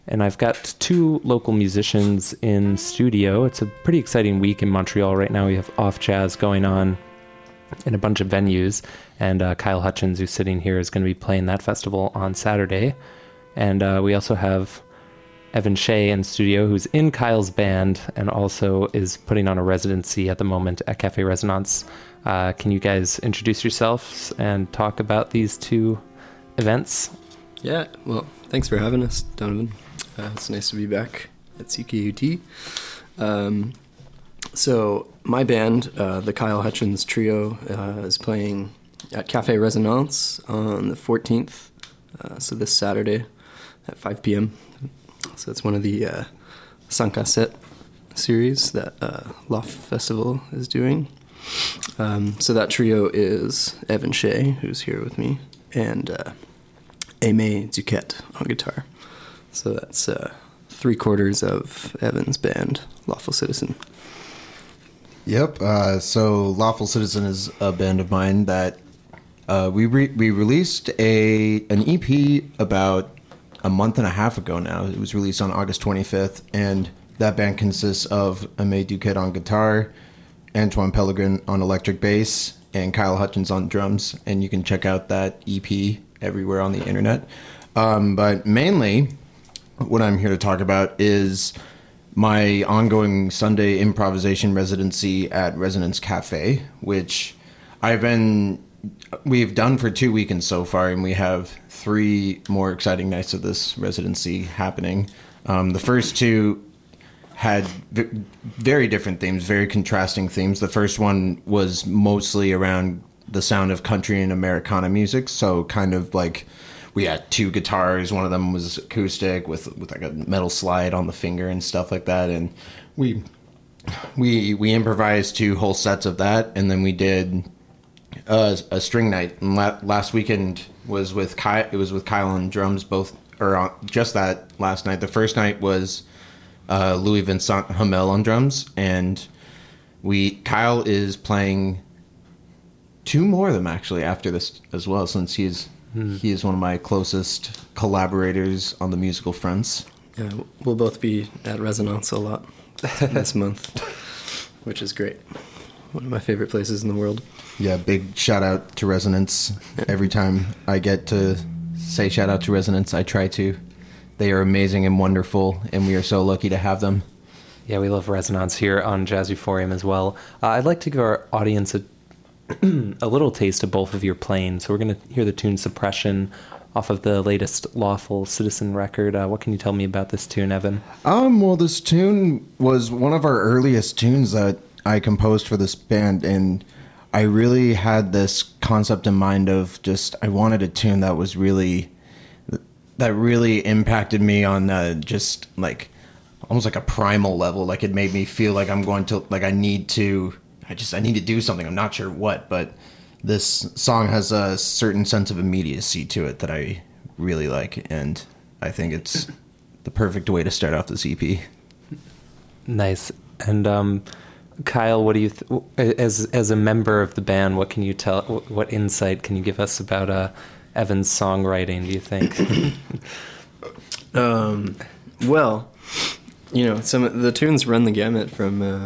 And I've got two local musicians in studio. It's a pretty exciting week in Montreal right now. We have Off Jazz going on in a bunch of venues. And Kyle Hutchins, who's sitting here, is going to be playing that festival on Saturday. And we also have Evan Shea in studio, who's in Kyle's band and also is putting on a residency at the moment at Cafe Resonance. Can you guys introduce yourselves and talk about these two events? Yeah, well, thanks for having us, Donovan. It's nice to be back at CKUT. So my band, the Kyle Hutchins Trio, is playing at Cafe Resonance on the 14th, so this Saturday at 5 p.m. So it's one of the Sankaset series that Loft Festival is doing. So that trio is Evan Shea, who's here with me, and Aimee Duquette on guitar. So that's 3/4 of Evan's band, Lawful Citizen. Yep. So Lawful Citizen is a band of mine that we released an EP about a month and a half ago now. It was released on August 25th, and that band consists of Aimee Duquette on guitar, Antoine Pellegrin on electric bass, and Kyle Hutchins on drums. And you can check out that EP everywhere on the internet. But mainly, what I'm here to talk about is my ongoing Sunday improvisation residency at Resonance Cafe, which we've done for 2 weekends so far, and we have 3 more exciting nights of this residency happening. The first 2 had very different themes, very contrasting themes. The first one was mostly around the sound of country and Americana music, so kind of like we had 2 guitars. One of them was acoustic with like a metal slide on the finger and stuff like that. And we improvised 2 whole sets of that, and then we did a string night. And last weekend was with Kyle. It was with Kyle on drums, just that last night. The first night was Louis Vincent Hamel on drums, and Kyle is playing 2 more of them actually after this as well, since he is one of my closest collaborators on the musical fronts. Yeah, we'll both be at Resonance a lot this month, which is great. One of my favorite places in the world. Yeah, big shout out to Resonance. Every time I get to say shout out to Resonance, I try to. They are amazing and wonderful, and we are so lucky to have them. Yeah, we love Resonance here on Jazz Euphorium as well. I'd like to give our audience a little taste of both of your playing. So we're going to hear the tune Suppression off of the latest Lawful Citizen record. What can you tell me about this tune, Evan? Well, this tune was one of our earliest tunes that I composed for this band, and I really had this concept in mind of just, I wanted a tune that really impacted me on just like almost like a primal level. Like it made me feel like I need to do something. I'm not sure what, but this song has a certain sense of immediacy to it that I really like, and I think it's the perfect way to start off this EP. Nice. And Kyle, what do you as a member of the band, what can you tell? What insight can you give us about Evan's songwriting, do you think? Well, some of the tunes run the gamut from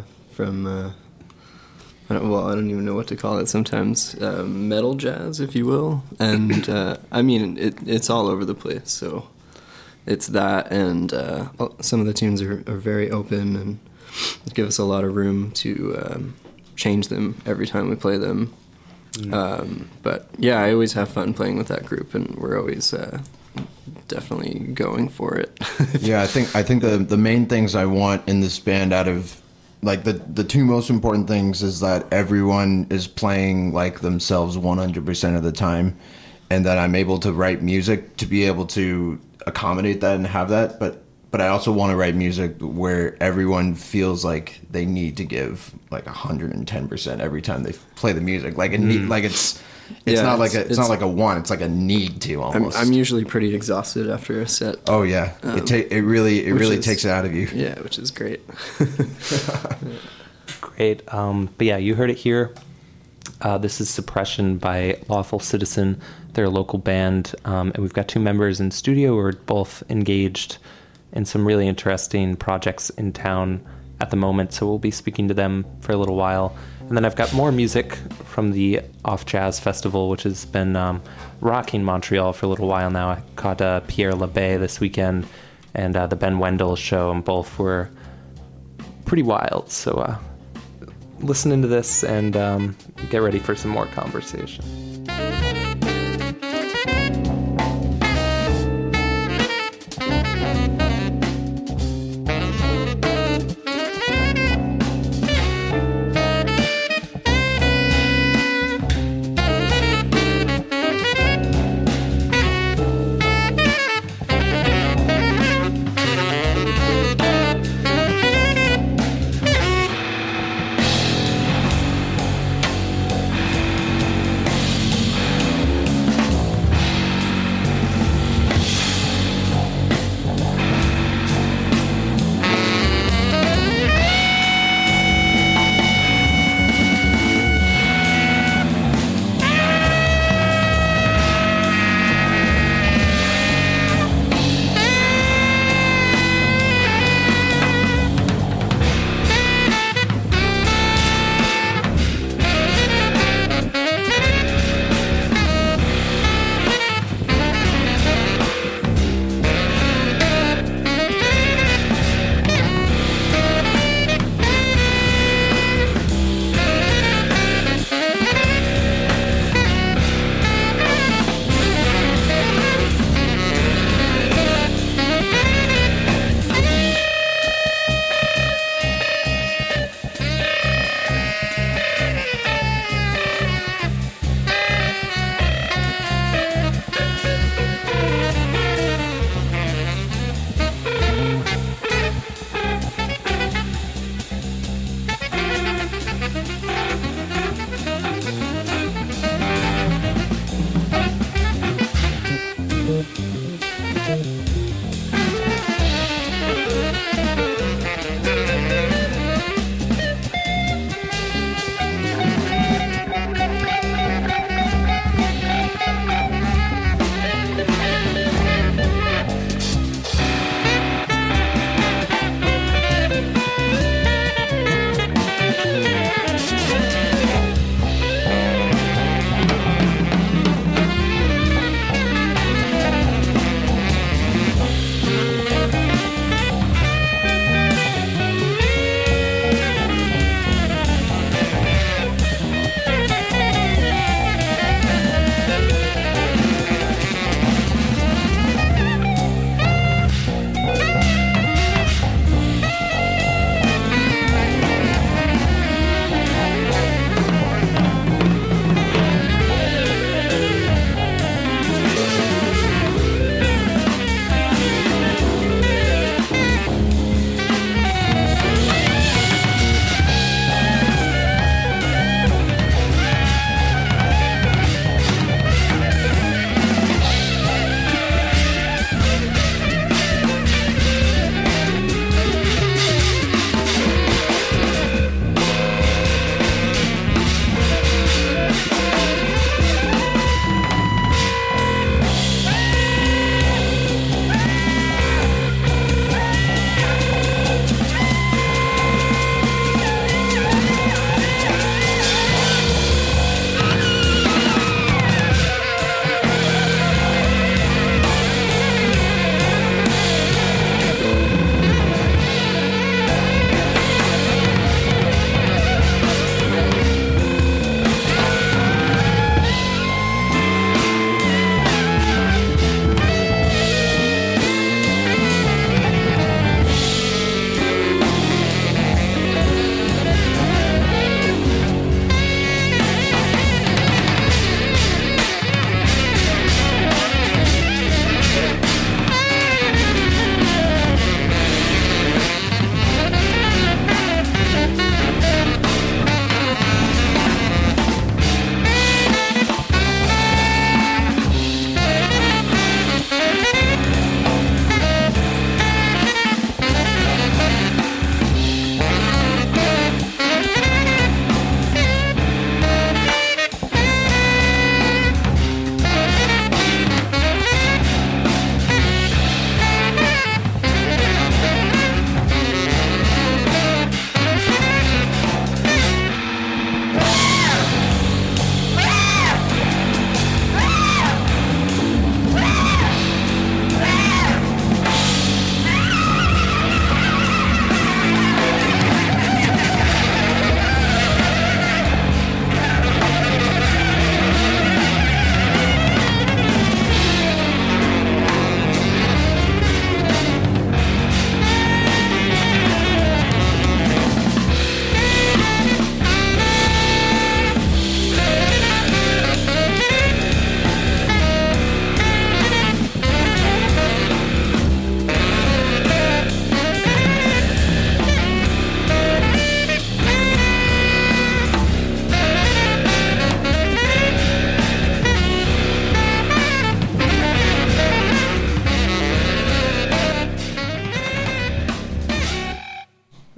I don't even know what to call it sometimes, metal jazz, if you will. And, I mean, it's all over the place. So it's that, and some of the tunes are very open and give us a lot of room to change them every time we play them. But, yeah, I always have fun playing with that group, and we're always definitely going for it. Yeah, I think the main things I want in this band out of... Like, the 2 most important things is that everyone is playing like themselves 100% of the time, and that I'm able to write music to be able to accommodate that and have that. But I also want to write music where everyone feels like they need to give like 110% every time they play the music. Like, it's not like a want, it's like a need to almost. I'm usually pretty exhausted after a set. Oh yeah, it really takes it out of you. Yeah, which is great. Great. But yeah, you heard it here. This is Suppression by Lawful Citizen. They're a local band, and we've got 2 members in studio who are both engaged in some really interesting projects in town at the moment. So we'll be speaking to them for a little while. And then I've got more music from the Off Jazz Festival, which has been rocking Montreal for a little while now. I caught Pierre Labbé this weekend and the Ben Wendell show, and both were pretty wild. So listen into this and get ready for some more conversation.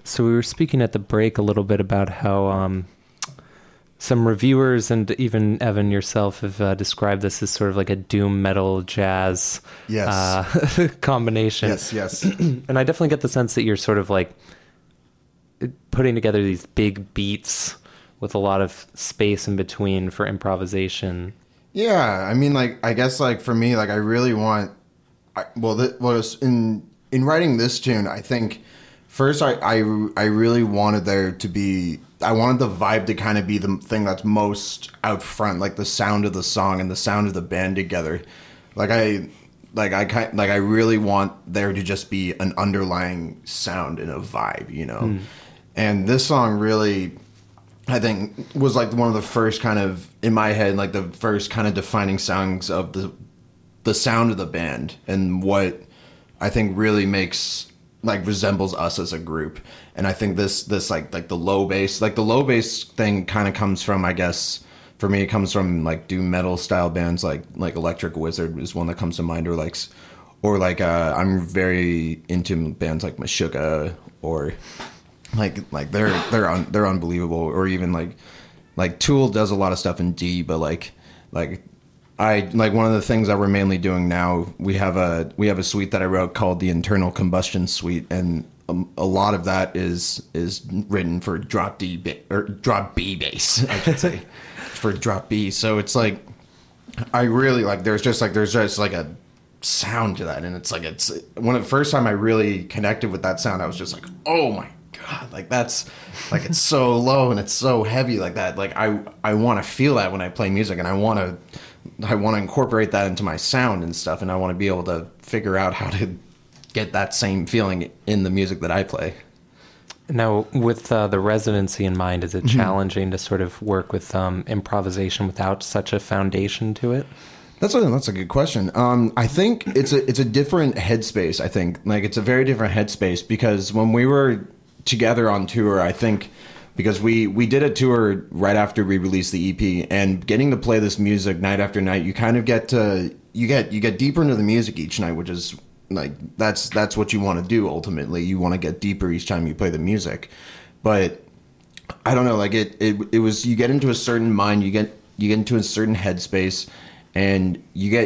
So we were speaking at the break a little bit about how some reviewers and even Evan yourself have described this as sort of like a doom metal jazz combination. Yes. And I definitely get the sense that you're sort of like putting together these big beats with a lot of space in between for improvisation. Yeah, I mean, like, I guess, like, for me, like, I really want, in writing this tune, I think, first, I really wanted there to be, I wanted the vibe to kind of be the thing that's most out front, like, the sound of the song and the sound of the band together. I really want there to just be an underlying sound and a vibe, you know? And this song really, I think, was like one of the first kind of, in my head, like the first kind of defining songs of the sound of the band and what I think really makes, like, resembles us as a group. And I think this like the low bass thing kind of comes from, I guess, for me, it comes from like doom metal style bands like Electric Wizard is one that comes to mind, or I'm very into bands like Meshuggah, or like they're unbelievable, or even like Tool does a lot of stuff in D, but like I like one of the things that we're mainly doing now, we have a suite that I wrote called the Internal Combustion Suite, and a lot of that is written for drop B bass, I should say, for drop B. So it's like I really like there's just like a sound to that, and it's one of the first time I really connected with that sound, I was just like, oh my God, like that's like, it's so low and it's so heavy like that. Like I want to feel that when I play music, and I want to incorporate that into my sound and stuff, and I want to be able to figure out how to get that same feeling in the music that I play. Now, with the residency in mind, is it challenging to sort of work with improvisation without such a foundation to it? That's a good question. I think it's a different headspace. I think like it's a very different headspace, because when we were together on tour, I think because we did a tour right after we released the EP, and getting to play this music night after night, you kind of get deeper into the music each night, which is like that's what you want to do. Ultimately, you want to get deeper each time you play the music. But I don't know, like it was, you get into a certain mind, you get into a certain headspace, and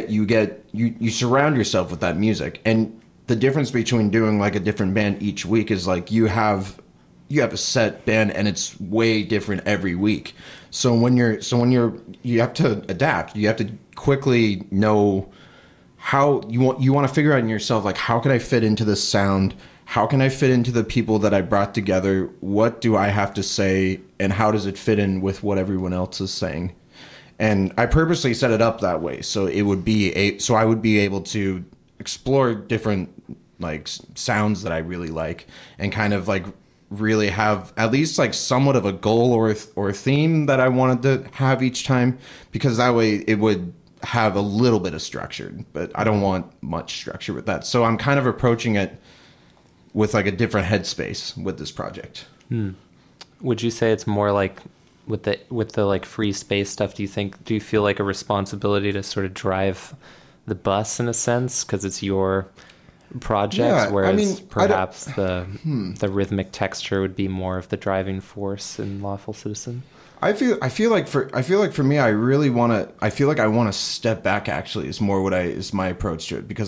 you surround yourself with that music. And the difference between doing like a different band each week is like you have a set band, and it's way different every week. So when you have to adapt. You have to quickly know how you want to figure out in yourself, like, how can I fit into this sound? How can I fit into the people that I brought together? What do I have to say, and how does it fit in with what everyone else is saying? And I purposely set it up that way, so I would be able to explore different like sounds that I really like, and kind of like really have at least like somewhat of a goal or a theme that I wanted to have each time, because that way it would have a little bit of structure, but I don't want much structure with that. So I'm kind of approaching it with like a different headspace with this project. Would you say it's more like with the like free space stuff? Do you feel like a responsibility to sort of drive the bus in a sense, because it's your project, whereas perhaps the rhythmic texture would be more of the driving force in Lawful Citizen? I feel like for me, I feel like I want to step back. Actually, is my approach to it, because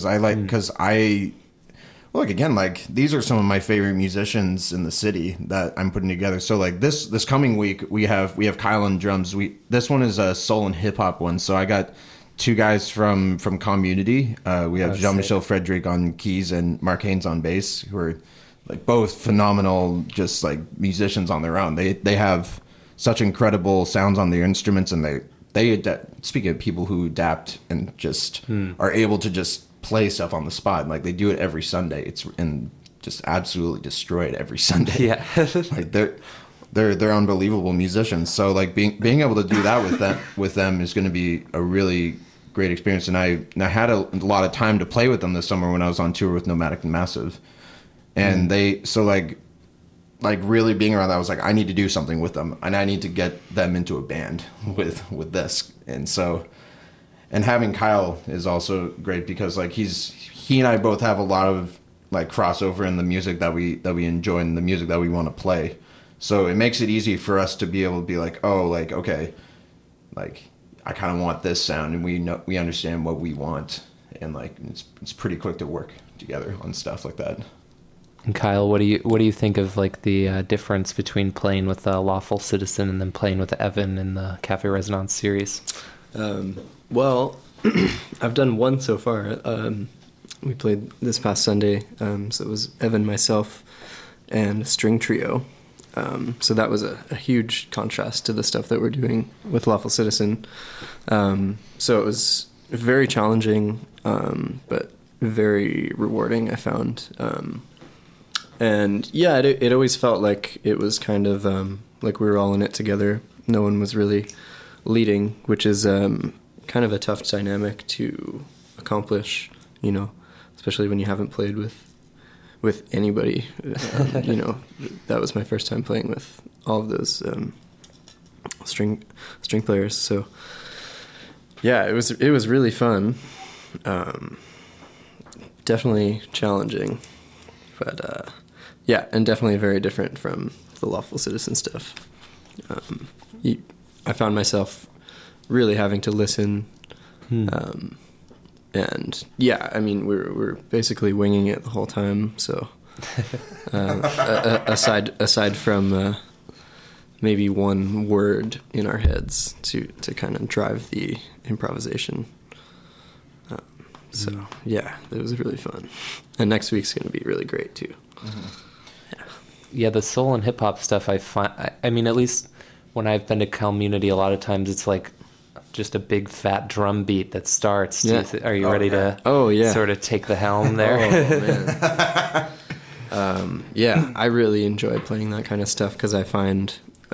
look, again, like these are some of my favorite musicians in the city that I'm putting together. So like this coming week we have Kyle on drums. This one is a soul and hip hop one. So I got two guys from Community. We have Jean-Michel Frederic on keys and Mark Haynes on bass, who are like both phenomenal, just like musicians on their own. They have such incredible sounds on their instruments, and they adapt. Speaking of people who adapt and just are able to just play stuff on the spot, like they do it every Sunday. And just absolutely destroy it every Sunday. Yeah, like they're unbelievable musicians. So like being able to do that with them is going to be a really great experience. And I had a lot of time to play with them this summer when I was on tour with Nomadic and Massive, and like really being around that, I was like, I need to do something with them, and I need to get them into a band with this. And so, and having Kyle is also great, because like he and I both have a lot of like crossover in the music that we enjoy and the music that we want to play. So it makes it easy for us to be able to be like, oh, like, okay, like I kind of want this sound, and we understand what we want, and like it's pretty quick to work together on stuff like that. And Kyle, what do you think of like the difference between playing with Lawful Citizen and then playing with Evan in the Cafe Resonance series? Well, I've done one so far. We played this past Sunday, so it was Evan, myself, and a string trio. So that was a huge contrast to the stuff that we're doing with Lawful Citizen. So it was very challenging, but very rewarding, I found. And yeah, it always felt like it was kind of like we were all in it together. No one was really leading, which is kind of a tough dynamic to accomplish, you know, especially when you haven't played with anybody. You know, that was my first time playing with all of those string players. So yeah, it was really fun. Definitely challenging, but yeah, and definitely very different from the Lawful Citizen stuff. I found myself really having to listen. And yeah, I mean, we're basically winging it the whole time. So aside from maybe one word in our heads to kind of drive the improvisation. So yeah, it was really fun. And next week's going to be really great too. Yeah, the soul and hip hop stuff I mean, at least when I've been to Community, a lot of times it's like just a big fat drum beat that starts. Yeah. Are you ready to sort of take the helm there? Oh, man. Yeah, I really enjoy playing that kind of stuff because I find,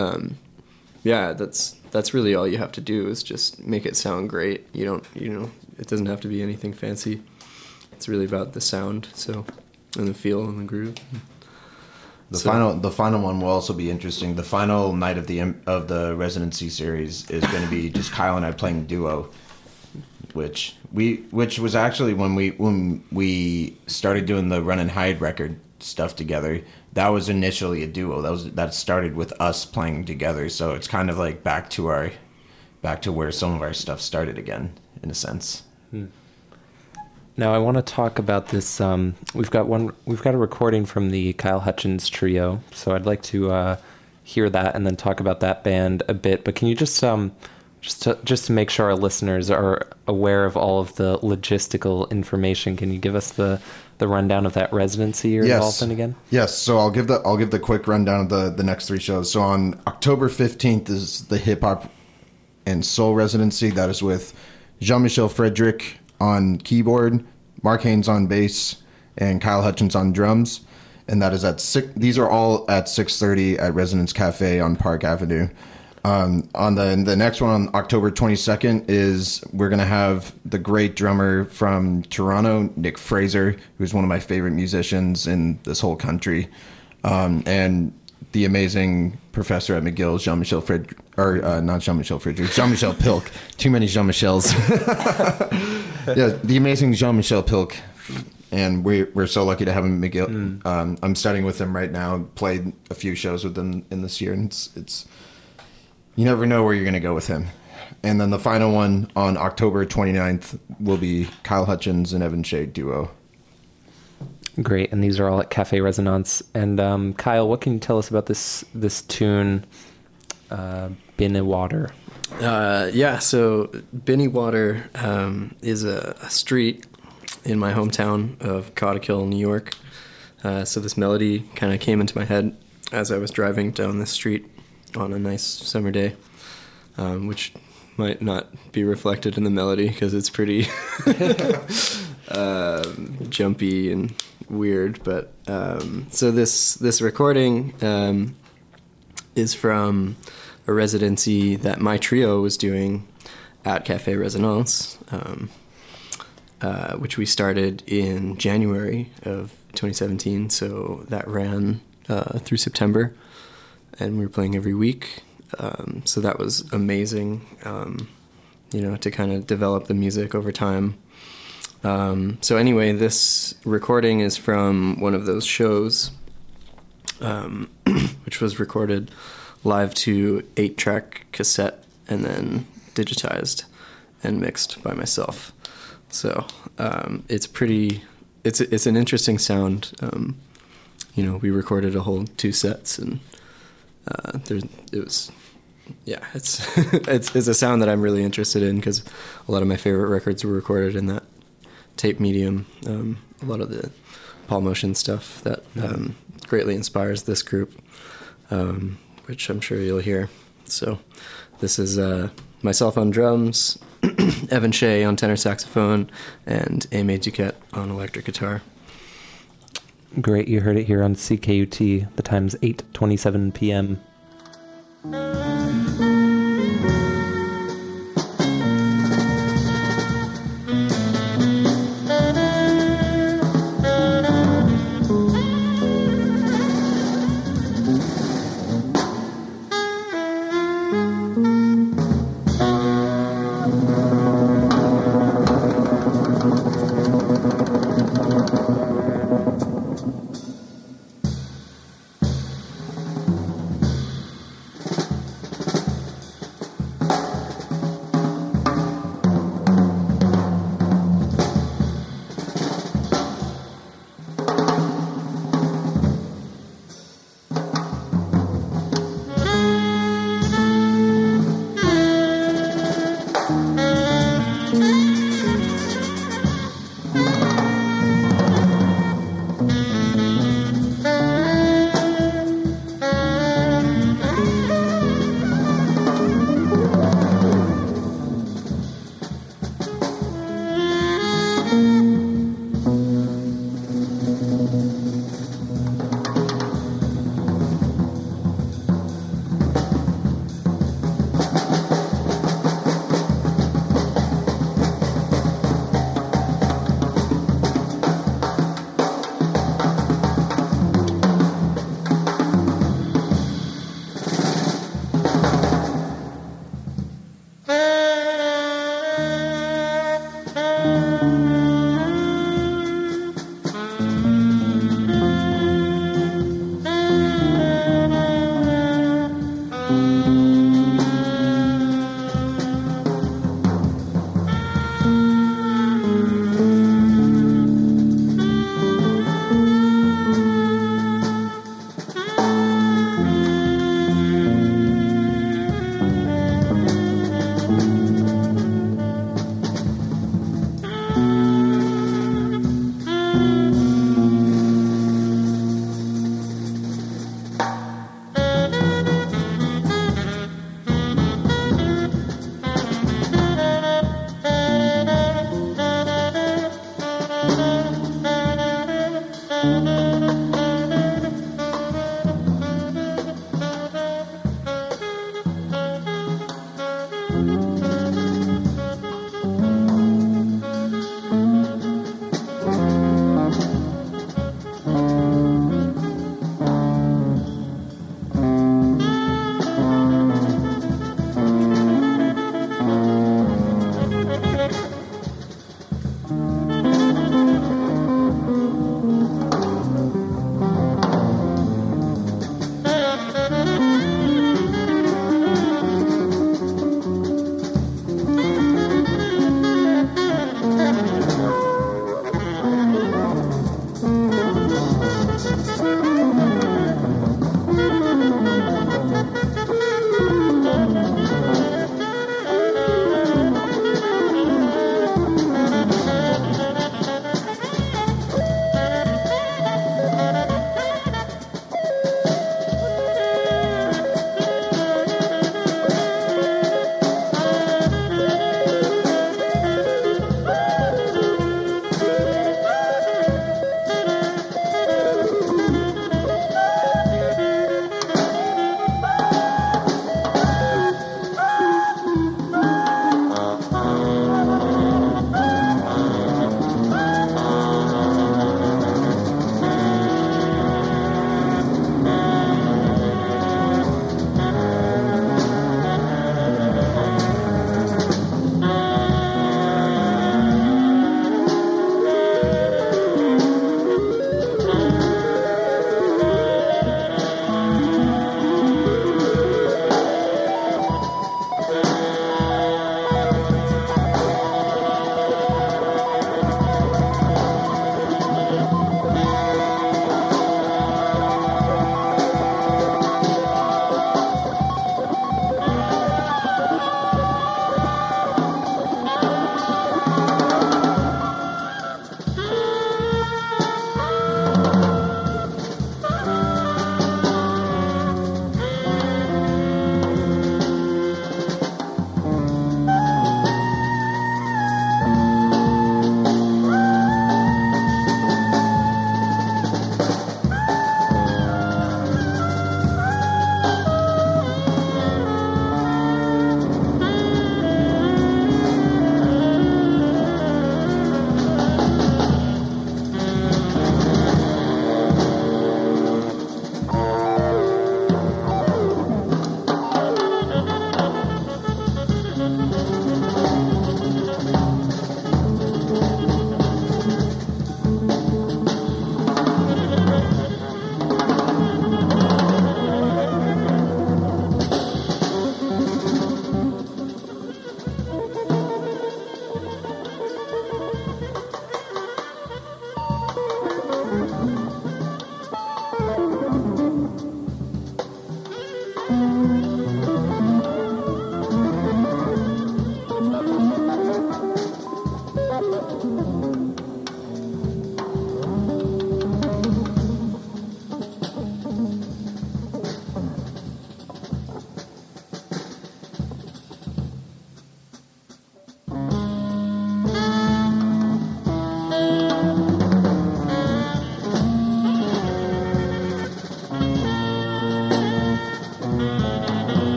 that's really all you have to do is just make it sound great. It doesn't have to be anything fancy. It's really about the sound, and the feel and the groove. The final one will also be interesting. The final night of the residency series is going to be just Kyle and I playing duo, which was actually when we started doing the Run and Hide record stuff together. That was initially a duo. That started with us playing together. So it's kind of like back to where some of our stuff started again, in a sense. Now I want to talk about this. We've got a recording from the Kyle Hutchins trio, so I'd like to hear that and then talk about that band a bit. But can you just to make sure our listeners are aware of all of the logistical information, can you give us the rundown of that residency you're involved in again? Yes. So I'll give the quick rundown of the next three shows. So on October 15th is the hip hop and soul residency. That is with Jean-Michel Frederick on keyboard, Mark Haynes on bass, and Kyle Hutchins on drums. And that is at 6. These are all at 6:30 at Resonance Cafe on Park Avenue. On the next one on October 22nd is we're gonna have the great drummer from Toronto, Nick Fraser, who's one of my favorite musicians in this whole country, and the amazing professor at McGill, Jean-Michel Pilk. Too many Jean-Michels. Yeah, the amazing Jean-Michel Pilk. And we're so lucky to have him at McGill. I'm studying with him right now. Played a few shows with him in this year, and it's you never know where you're going to go with him. And then the final one on October 29th will be Kyle Hutchins and Evan Shea duo. Great, and these are all at Cafe Resonance. And Kyle, what can you tell us about this tune, Binny Water? So Binny Water is a street in my hometown of Cottikill, New York. So this melody kind of came into my head as I was driving down this street on a nice summer day, which might not be reflected in the melody because it's pretty jumpy and weird. But so this recording is from a residency that my trio was doing at Cafe Resonance, which we started in January of 2017. So that ran through September, and we were playing every week. So that was amazing, to kind of develop the music over time. So anyway, this recording is from one of those shows, which was recorded live to 8-track cassette and then digitized and mixed by myself. So it's an interesting sound. We recorded a whole 2 sets, and it's it's a sound that I'm really interested in because a lot of my favorite records were recorded in that tape medium. A lot of the Paul Motion stuff that greatly inspires this group, which I'm sure you'll hear. So this is myself on drums, Evan Shea on tenor saxophone, and Aimé Duquette on electric guitar. Great, you heard it here on CKUT. The time's 8:27 p.m.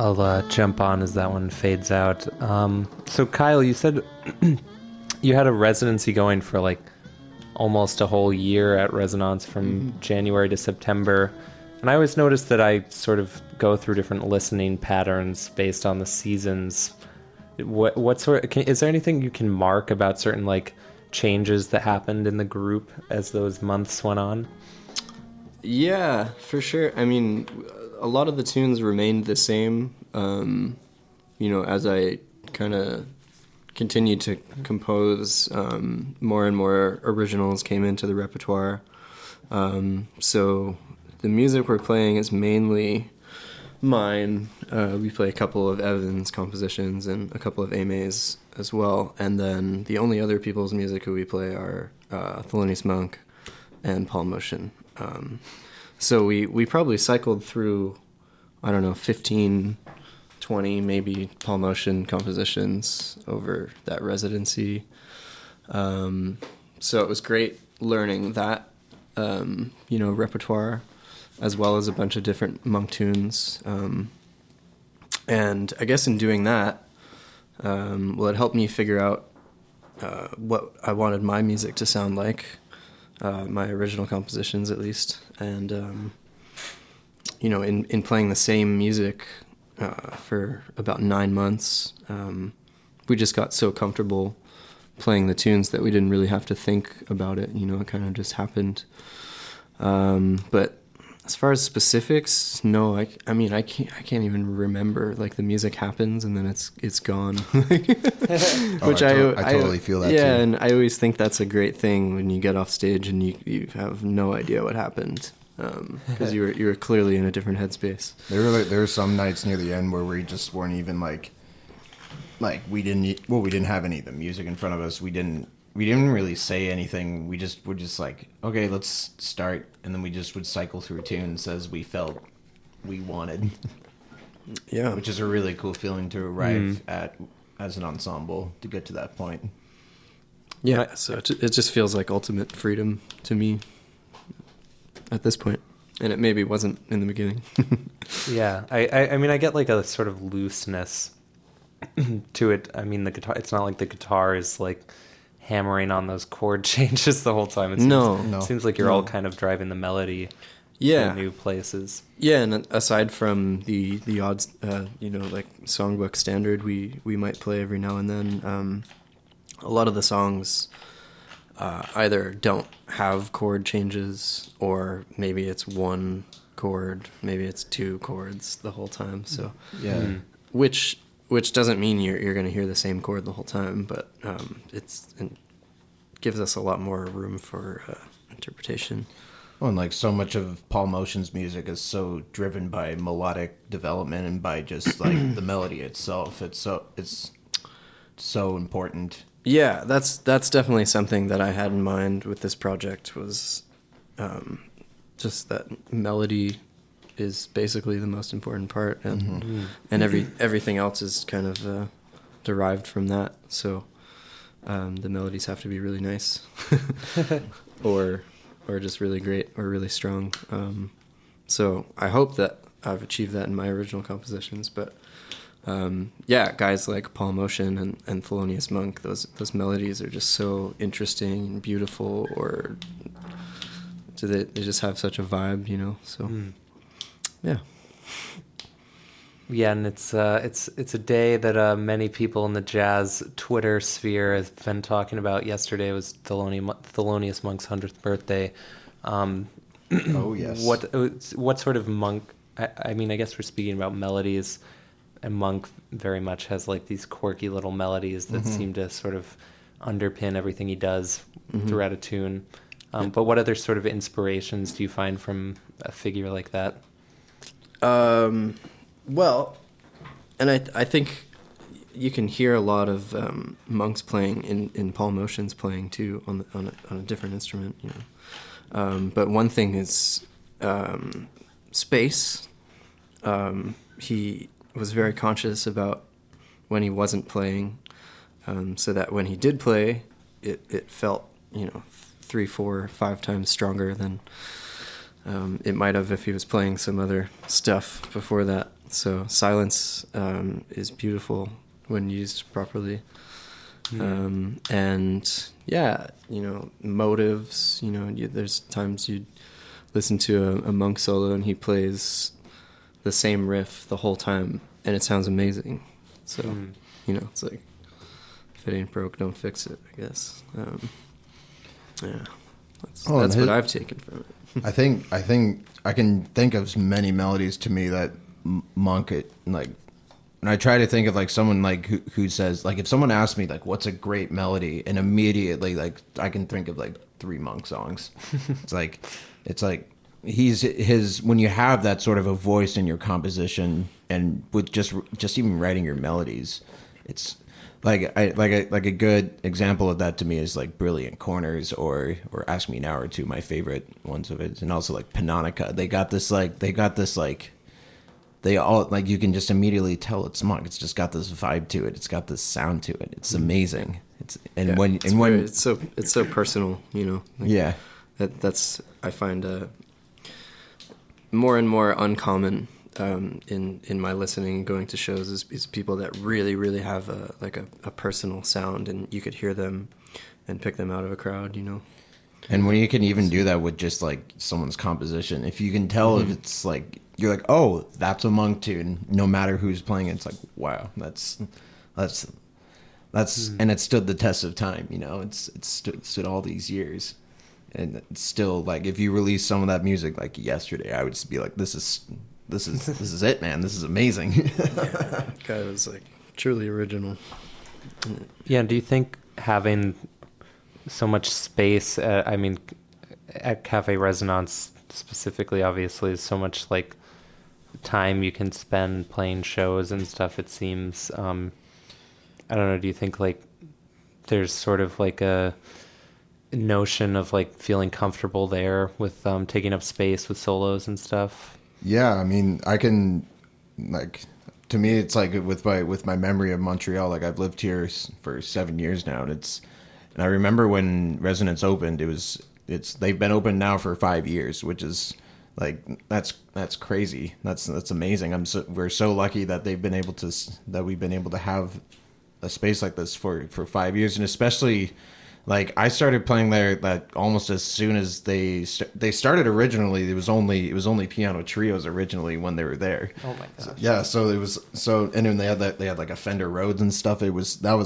I'll jump on as that one fades out. So Kyle, you said you had a residency going for like almost a whole year at Resonance from January to September. And I always notice that I sort of go through different listening patterns based on the seasons. What sort of, is there anything you can mark about certain like changes that happened in the group as those months went on? Yeah, for sure. I mean, a lot of the tunes remained the same, as I kind of continued to compose, more and more originals came into the repertoire. So the music we're playing is mainly mine. We play a couple of Evan's compositions and a couple of Aimé's as well. And then the only other people's music who we play are Thelonious Monk and Paul Motian. So we probably cycled through, 15, 20 maybe Paul Motian compositions over that residency. So it was great learning that, repertoire, as well as a bunch of different Monk tunes. And I guess in doing that, it helped me figure out what I wanted my music to sound like. My original compositions, at least, and in playing the same music for about 9 months, we just got so comfortable playing the tunes that we didn't really have to think about it. It kind of just happened. But as far as specifics, no, I can't even remember. Like, the music happens and then it's gone. Which I totally feel that too. Yeah, and I always think that's a great thing when you get off stage and you have no idea what happened, because you were clearly in a different headspace. There were some nights near the end where we just weren't even like we didn't have any of the music in front of us. We didn't really say anything. We just were just like, okay, let's start, and then we just would cycle through tunes as we felt we wanted. Yeah, which is a really cool feeling to arrive at as an ensemble, to get to that point. Yeah, so it just feels like ultimate freedom to me at this point, and it maybe wasn't in the beginning. Yeah, I mean, I get like a sort of looseness to it. I mean, the guitar, it's not like the guitar is like hammering on those chord changes the whole time. It seems like you're all kind of driving the melody to new places. Yeah, and aside from the odds, like songbook standard we might play every now and then, a lot of the songs either don't have chord changes, or maybe it's one chord, maybe it's two chords the whole time. So which doesn't mean you're going to hear the same chord the whole time, but it gives us a lot more room for interpretation. Well, and like so much of Paul Motian's music is so driven by melodic development and by just like the melody itself. It's so important. Yeah, that's definitely something that I had in mind with this project, was just that melody is basically the most important part, and everything else is kind of derived from that. So the melodies have to be really nice, or just really great, or really strong. So I hope that I've achieved that in my original compositions. But guys like Paul Motian and Thelonious Monk, those melodies are just so interesting and beautiful, or they just have such a vibe, So. Yeah. Yeah, and it's a day that many people in the jazz Twitter sphere have been talking about. Yesterday was Thelonious Monk's 100th birthday. Oh yes. What sort of Monk? I mean, I guess we're speaking about melodies, and Monk very much has like these quirky little melodies that seem to sort of underpin everything he does throughout a tune. But what other sort of inspirations do you find from a figure like that? Well, and I think you can hear a lot of Monk's playing in Paul Motian's playing too, on a different instrument, But one thing is space. He was very conscious about when he wasn't playing, so that when he did play, it felt 3, 4, 5 times stronger than it might have if he was playing some other stuff before that. So silence is beautiful when used properly. And yeah, motives, there's times you'd listen to a Monk solo and he plays the same riff the whole time and it sounds amazing. So, it's like, if it ain't broke, don't fix it, I guess. Yeah, that's what I've taken from it. I think I can think of many melodies to me that Monk, like, and I try to think of like someone like who says, like, if someone asks me like what's a great melody, and immediately like I can think of like 3 Monk songs. it's like his when you have that sort of a voice in your composition and with just even writing your melodies, it's like a good example of that to me is like Brilliant Corners or Ask Me Now are 2 my favorite ones of it, and also like Panonica. They got this they all, like, you can just immediately tell it's Monk. It's just got this vibe to it. It's got this sound to it. It's amazing. It's so personal, Like, yeah. That's I find more and more uncommon in my listening and going to shows is people that really, really have a personal sound, and you could hear them and pick them out of a crowd, And when you can even do that with just like someone's composition, if you can tell if it's like, you're like, oh, that's a Monk tune, no matter who's playing it, it's like, wow, that's and it stood the test of time, it's stood all these years, and it's still like, if you release some of that music like yesterday, I would just be like, this is it, man, this is amazing. Yeah, guy was like truly original. Yeah, do you think having so much space, at Cafe Resonance specifically, obviously, is so much like time you can spend playing shows and stuff, it seems, I don't know, do you think like there's sort of like a notion of like feeling comfortable there with taking up space with solos and stuff? Yeah, I can, like, to me it's like with my memory of Montreal, like I've lived here for 7 years now, and I remember when Resonance opened, they've been open now for 5 years, which is like, that's crazy. That's amazing. We're so lucky that we've been able to have a space like this for 5 years, and especially like I started playing there that almost as soon as they started. Originally, it was only piano trios originally when they were there. Oh my gosh. Yeah, so it was and then they had like a Fender Rhodes and stuff. That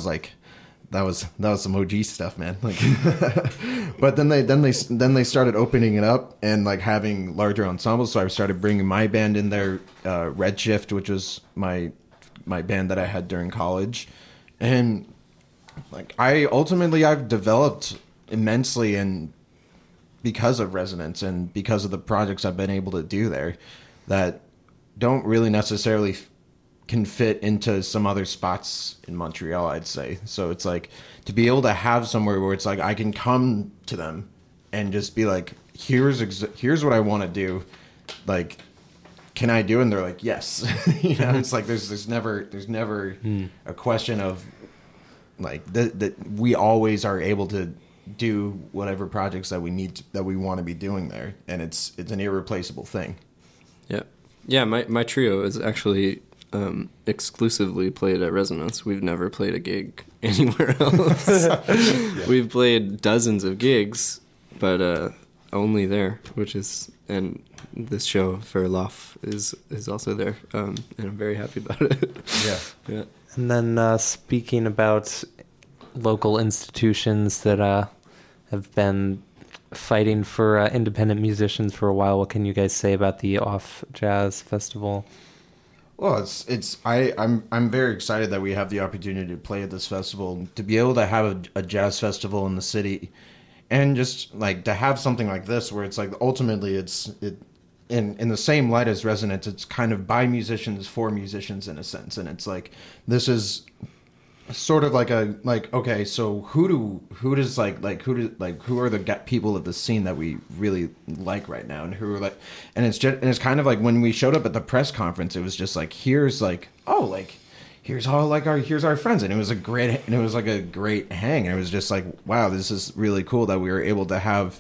was some OG stuff, man. Like, but then they started opening it up and like having larger ensembles. So I started bringing my band in there, Redshift, which was my band that I had during college, and like I've developed immensely, and because of Resonance and because of the projects I've been able to do there, that don't really necessarily can fit into some other spots in Montreal, I'd say. So it's like to be able to have somewhere where it's like I can come to them and just be like, here's what I want to do, like, can I do it? And they're like, yes. It's like there's never a question of like that we always are able to do whatever projects that we want to be doing there, and it's an irreplaceable thing. Yeah, my trio is actually exclusively played at Resonance. We've never played a gig anywhere else. Yeah. We've played dozens of gigs, but only there, and this show for Lof is also there, and I'm very happy about it. Yeah. And then speaking about local institutions that have been fighting for independent musicians for a while, what can you guys say about the Off Jazz Festival? Well, I'm very excited that we have the opportunity to play at this festival, to be able to have a jazz festival in the city, and just like to have something like this where it's like ultimately in the same light as Resonance, it's kind of by musicians for musicians in a sense, and it's like this is sort of like okay, so who are the people of the scene that we really like right now, and who are like, and it's kind of like when we showed up at the press conference, it was just like, here's our friends, and it was a great hang, and it was just like, wow, this is really cool that we were able to have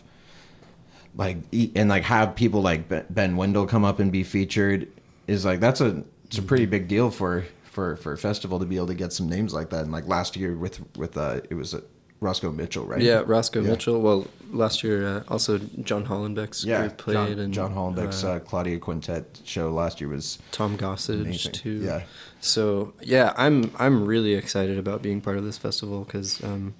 have people like Ben Wendell come up and be featured. Is like, it's a pretty big deal for a festival to be able to get some names like that. And like last year with it was Roscoe Mitchell, right? Yeah, Roscoe Mitchell. Well, last year also John Hollenbeck's group played, and John Hollenbeck's Claudia Quintet show last year was Tom Gossage amazing. too. Yeah. So yeah, I'm really excited about being part of this festival because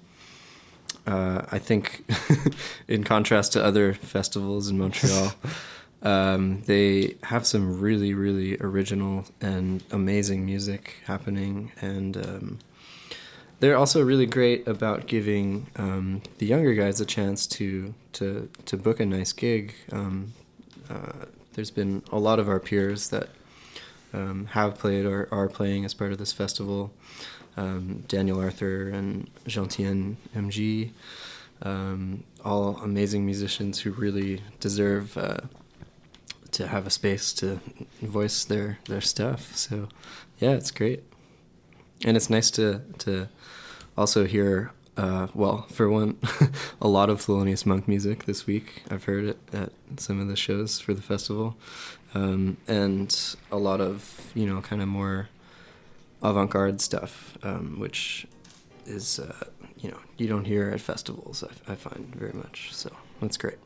I think in contrast to other festivals in Montreal, they have some really, really original and amazing music happening, and they're also really great about giving the younger guys a chance to book a nice gig. There's been a lot of our peers that have played or are playing as part of this festival. Daniel Arthur and Gentienne MG, all amazing musicians who really deserve to have a space to voice their stuff. So yeah, it's great. And it's nice to also hear, well, for one, a lot of Thelonious Monk music this week. I've heard it at some of the shows for the festival. And a lot of, kind of more avant-garde stuff, which is, you don't hear at festivals, I find very much. So that's great.